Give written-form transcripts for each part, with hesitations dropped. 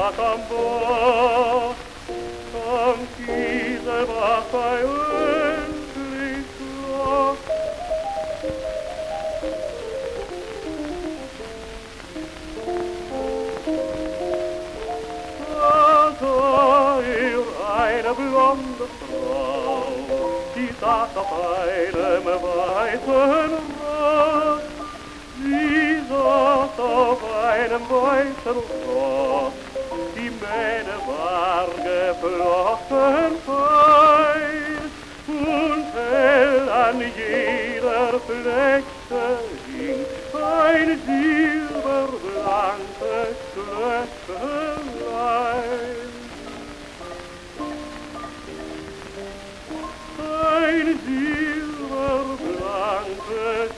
saß am Bord, am Kiesel war sei endlich Schloss. Da sah eine blonde Frau, die saß auf einem weißen Ross. Sie saß auf einem weißen Ross, die Mähne war geflochten fein, und hell an jeder Flechte hing ein silberblankes Glöcklein. Ein silberblankes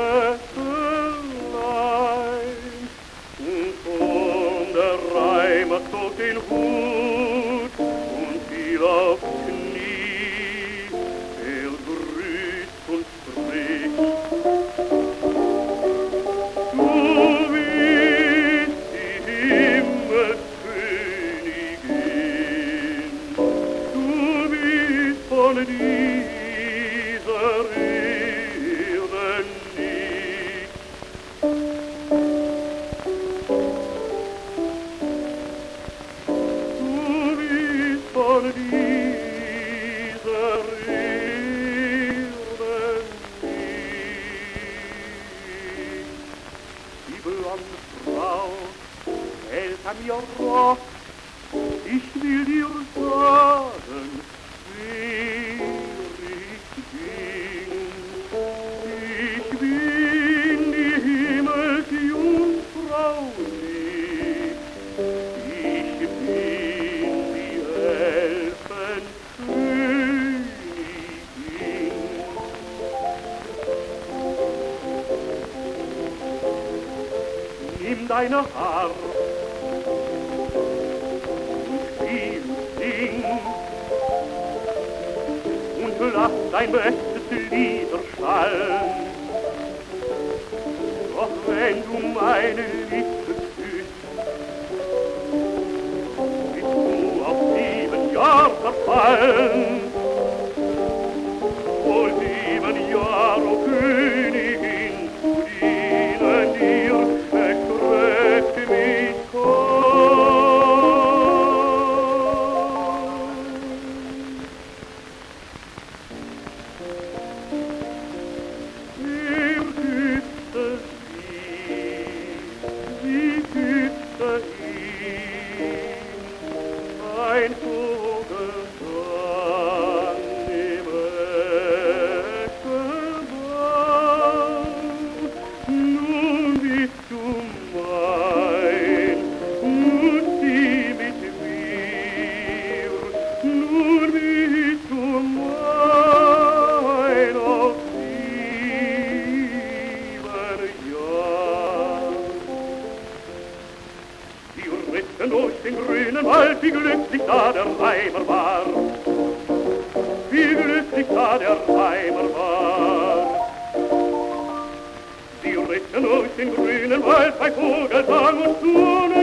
Glöcklein. Und von der Reimer zog den Hut und fiel auf Knie. Er grüßt und spricht: Du bist die Himmelskönigin, du bist von dieser Erde nicht. Du bist von dieser Erde nicht. Die blonde Frau hält an ihr Rock, ich will dir sagen, wer ich bin. Ich bin die Himmelsjungfrau nicht, ich bin die Elfenkönigin. Nimm deine Harfe und spiel und sing und lass dein bestes Lied erschallen. Doch wenn du meine Liebe küsst, bist du auf 7 Jahre verfallen. Wohl 7 Jahre, o Königin, zu dienen dir, erschreckt mich kaum. Er küsste sie küsste ihn, ein Vogel sang im Eschenbaum. Nun bist du mein, nun zieh mit mir, nun bist du mein auf 7 Jahre. Sie ritten durch den grünen Wald, wie glücklich da der Reimer war, wie glücklich da der Reimer war. Sie ritten durch den grünen Wald bei Vogelsang und Sturm.